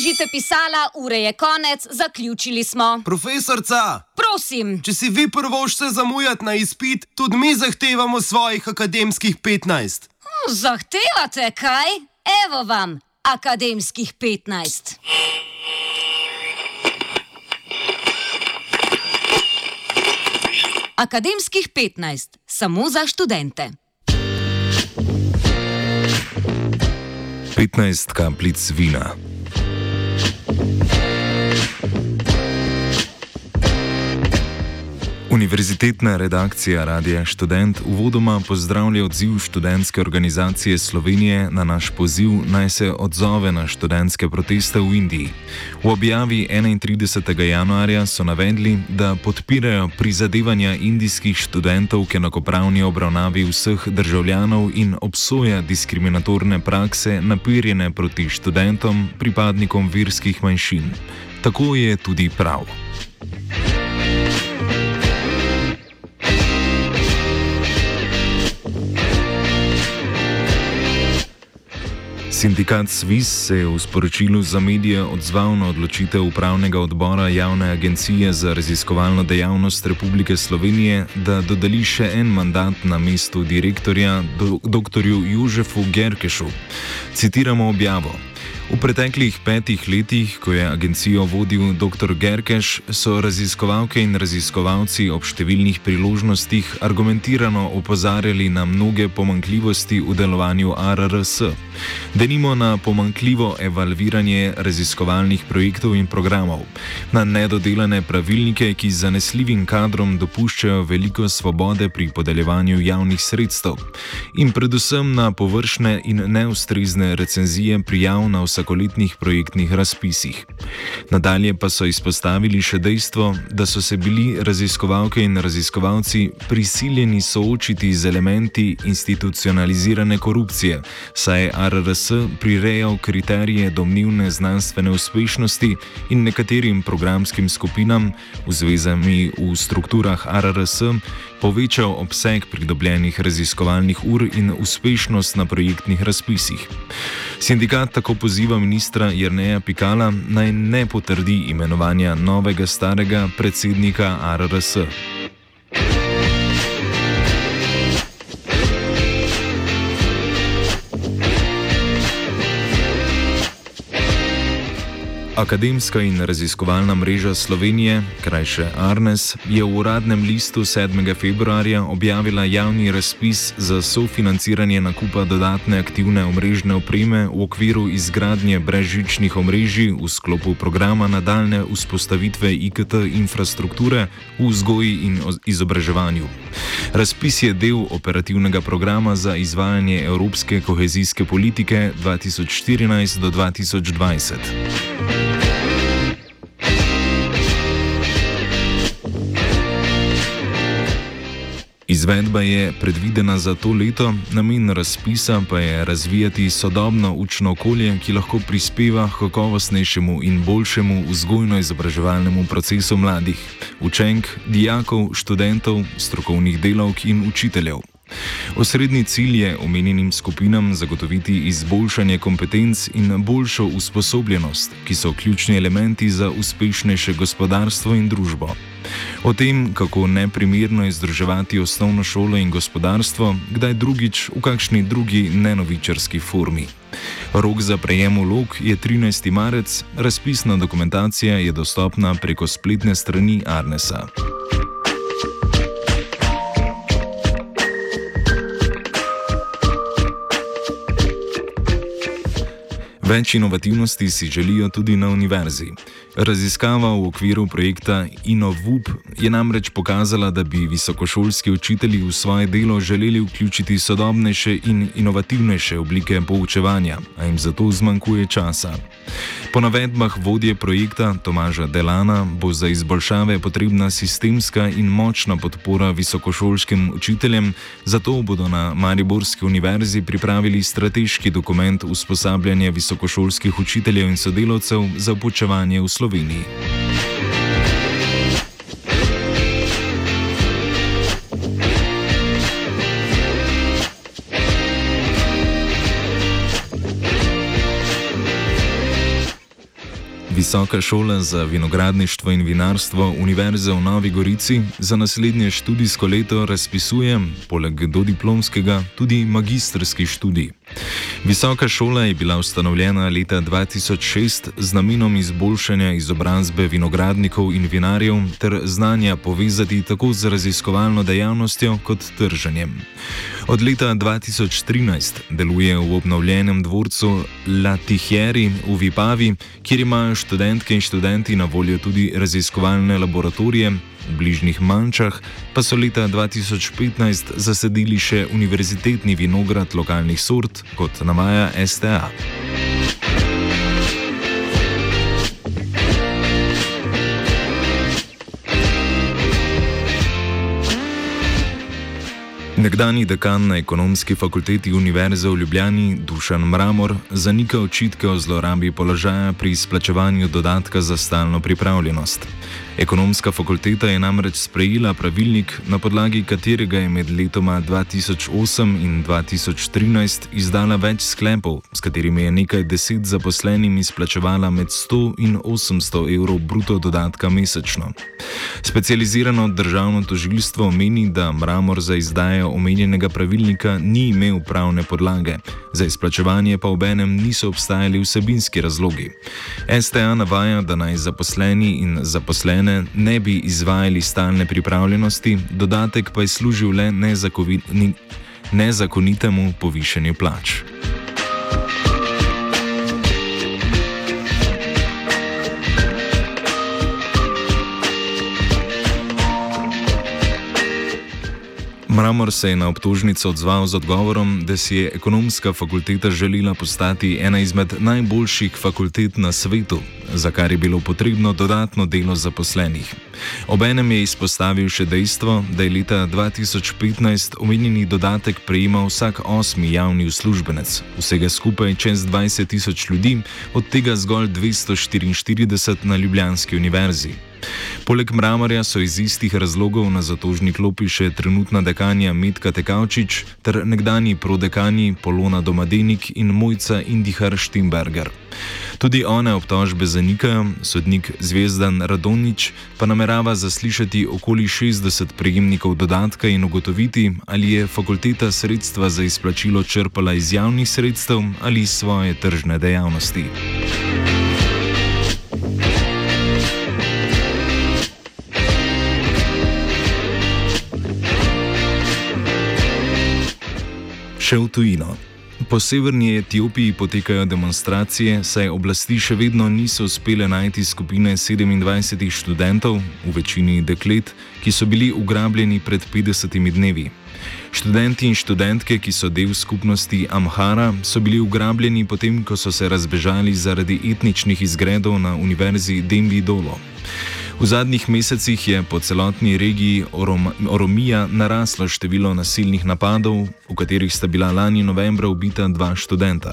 Položite pisala, ure je konec, zaključili smo. Profesorca! Prosim. Če si vi prvošče zamujati na izpit, tudi mi zahtevamo svojih akademskih 15. Zahtevate kaj? Evo vam, akademskih 15. Akademskih 15, samo za študente. 15 kapljic vina. Univerzitetna redakcija Radia Študent uvodoma pozdravlja odziv študentske organizacije Slovenije na naš poziv, naj se odzove na študentske proteste v Indiji. V objavi 31. januarja so navedli, da podpirajo prizadevanja indijskih študentov k enakopravni obravnavi vseh državljanov in obsoja diskriminatorne prakse naperjene proti študentom, pripadnikom verskih manjšin. Tako je tudi prav. Sindikat SVIZ se je v sporočilu za medije odzval na odločitev upravnega odbora Javne agencije za raziskovalno dejavnost Republike Slovenije, da dodeli še en mandat na mestu direktorja dr. Jožefu Gerkešu. Citiramo objavo. V preteklih 5 letih, ko je agencijo vodil dr. Gerkeš, so raziskovalke in raziskovalci ob številnih priložnostih argumentirano opozarjali na mnoge pomanjkljivosti v delovanju ARRS. Denimo na pomanjkljivo evalviranje raziskovalnih projektov in programov, na nedodelane pravilnike, ki zanesljivim kadrom dopuščajo veliko svobode pri podeljevanju javnih sredstev, in predvsem na površne in neustrezne recenzije prijav na vsakoletnih projektnih razpisih. Nadalje pa so izpostavili še dejstvo, da so se bili raziskovalke in raziskovalci prisiljeni soočiti z elementi institucionalizirane korupcije, saj je ARRS prirejal kriterije domnevne znanstvene uspešnosti in nekaterim programskim skupinam v zvezami v strukturah ARRS povečal obseg pridobljenih raziskovalnih ur in uspešnost na projektnih razpisih. Sindikat tako poziva ministra Jerneja Pikala, naj ne potrdi imenovanja novega starega predsednika ARRS. Akademska in raziskovalna mreža Slovenije, krajše ARNES, je v uradnem listu 7. februarja objavila javni razpis za sofinanciranje nakupa dodatne aktivne omrežne opreme v okviru izgradnje brezžičnih omrežij v sklopu programa nadaljne vzpostavitve IKT infrastrukture v vzgoji in izobraževanju. Razpis je del operativnega programa za izvajanje evropske kohezijske politike 2014 do 2020. Izvedba je predvidena za to leto, namen razpisa pa je razvijati sodobno učno okolje, ki lahko prispeva k kakovostnejšemu in boljšemu vzgojno-izobraževalnemu procesu mladih, učenk, dijakov, študentov, strokovnih delavk in učiteljev. Osrednji cilj je omenjenim skupinam zagotoviti izboljšanje kompetenc in boljšo usposobljenost, ki so ključni elementi za uspešnejše gospodarstvo in družbo. O tem, kako neprimerno je združevati osnovno šolo in gospodarstvo, kdaj drugič v kakšni drugi nenovičarski formi. Rok za prejem vlog je 13. marec, razpisna dokumentacija je dostopna preko spletne strani ARNES-a. Več inovativnosti si želijo tudi na univerzi. Raziskava v okviru projekta InnoVup je namreč pokazala, da bi visokošolski učitelji v svoje delo želeli vključiti sodobnejše in inovativnejše oblike poučevanja, a jim zato zmanjkuje časa. Po navedbah vodje projekta Tomaža Delana bo za izboljšave potrebna sistemska in močna podpora visokošolskim učiteljem, zato bodo na Mariborski univerzi pripravili strateški dokument usposabljanja visokošolskih učiteljev in sodelavcev za poučevanje v Sloveniji. Visoka šola za vinogradništvo in vinarstvo Univerze v Novi Gorici za naslednje študijsko leto razpisuje, poleg dodiplomskega, tudi magistrski študij. Visoka šola je bila ustanovljena leta 2006 z namenom izboljšanja izobrazbe vinogradnikov in vinarjev ter znanja povezati tako z raziskovalno dejavnostjo kot trženjem. Od leta 2013 deluje v obnovljenem dvorcu La Tichieri v Vipavi, kjer imajo študentke in študenti na voljo tudi raziskovalne laboratorije. V bližnjih Mančah pa so leta 2015 zasadili še univerzitetni vinograd lokalnih sort, kot navaja STA. Nekdanji dekan na Ekonomski fakulteti Univerze v Ljubljani Dušan Mramor zanika očitke o zlorabi položaja pri izplačevanju dodatka za stalno pripravljenost. Ekonomska fakulteta je namreč sprejela pravilnik, na podlagi katerega je med letoma 2008 in 2013 izdala več sklepov, s katerimi je nekaj 10 zaposlenim izplačevala med 100 in 800 evrov bruto dodatka mesečno. Specializirano državno tožilstvo meni, da Mramor za izdajo omenjenega pravilnika ni imel pravne podlage, za izplačevanje pa obenem niso obstajali vsebinski razlogi. STA navaja, da naj zaposleni in zaposlene ne bi izvajali stalne pripravljenosti, dodatek pa je služil le nezakonitemu povišanju plač. Mramor se je na obtožnico odzval z odgovorom, da si je Ekonomska fakulteta želela postati ena izmed najboljših fakultet na svetu, za kar je bilo potrebno dodatno delo zaposlenih. Obenem je izpostavil še dejstvo, da je leta 2015 omenjeni dodatek prejemal vsak 8. javni uslužbenec, vsega skupaj čez 20.000 ljudi, od tega zgolj 244 na Ljubljanski univerzi. Poleg Mramorja so iz istih razlogov na zatožni klopi še trenutna dekanja Metka Tekavčič ter nekdanji prodekani Polona Domadenik in Mojca Indihar Štimberger. Tudi one obtožbe zanikajo, sodnik Zvezdan Radonjić pa namerava zaslišati okoli 60 prejemnikov dodatka in ugotoviti, ali je fakulteta sredstva za izplačilo črpala iz javnih sredstev ali iz svoje tržne dejavnosti. Še v tujino. Po severni Etiopiji potekajo demonstracije, saj oblasti še vedno niso uspele najti skupine 27 študentov, v večini deklet, ki so bili ugrabljeni pred 50 dnevi. Študenti in študentke, ki so del skupnosti Amhara, so bili ugrabljeni potem, ko so se razbežali zaradi etničnih izgredov na univerzi Dembi Dolo. V zadnjih mesecih je po celotni regiji Oromija naraslo število nasilnih napadov, v katerih sta bila lani novembra ubita 2 študenta.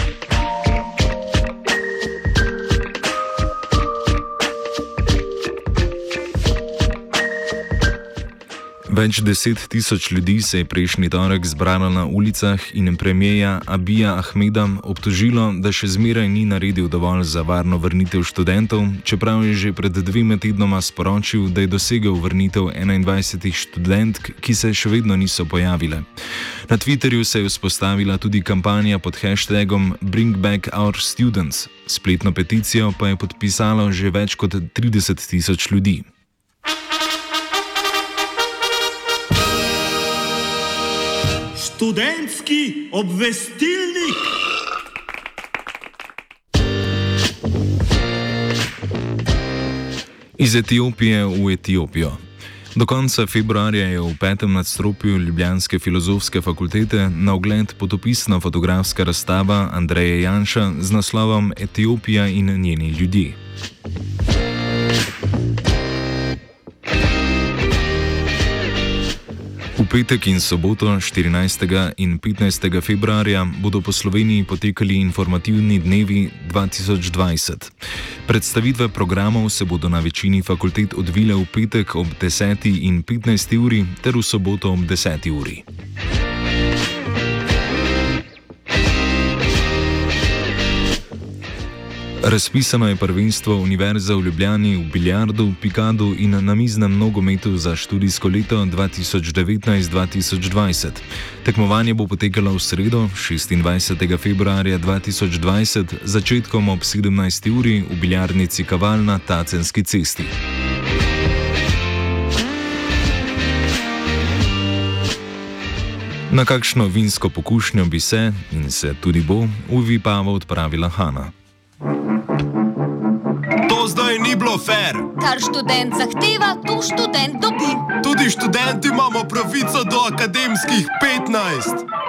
Več 10.000 ljudi se je prejšnji torek zbralo na ulicah in premierja Abija Ahmeda obtožilo, da še zmeraj ni naredil dovolj za varno vrnitev študentov, čeprav je že pred 2 tednoma sporočil, da je dosegel vrnitev 21 študentk, ki se še vedno niso pojavile. Na Twitterju se je vzpostavila tudi kampanja pod hashtagom Bring Back Our Students, spletno peticijo pa je podpisalo že več kot 30.000 ljudi. Študentski obvestilnik. Iz Etiopije v Etiopijo. Do konca februarja je v 5. nadstropju Ljubljanske filozofske fakultete na ogled potopisna fotografska razstava Andreje Janša z naslovom Etiopija in njeni ljudje. V petek in soboto 14. in 15. februarja bodo po Sloveniji potekali informativni dnevi 2020. Predstavitve programov se bodo na večini fakultet odvile v petek ob 10. in 15. uri ter v soboto ob 10. uri. Razpisano je prvenstvo Univerze v Ljubljani v biljardu, pikadu in namiznem nogometu za študijsko leto 2019-2020. Tekmovanje bo potekalo v sredo, 26. februarja 2020, začetkom ob 17. uri v biljardnici Kaval na Tacenski cesti. Na kakšno vinsko pokušnjo bi se, in se tudi bo, v Vipavo odpravila Hana. To zdaj ni bilo fair. Kar študent zahteva, to študent dobi. Tudi študenti imamo pravico do akademskih 15.